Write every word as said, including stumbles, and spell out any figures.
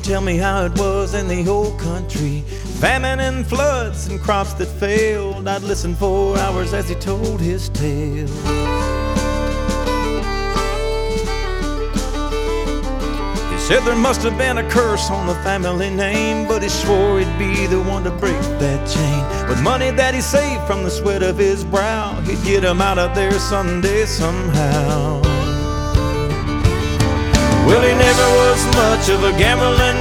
Tell me how it was in the old country, famine and floods and crops that failed. I'd listen for hours as he told his tale. He said there must have been a curse on the family name, but he swore he'd be the one to break that chain. With money that he saved from the sweat of his brow, he'd get him out of there someday somehow. Well, he never was much of a gambling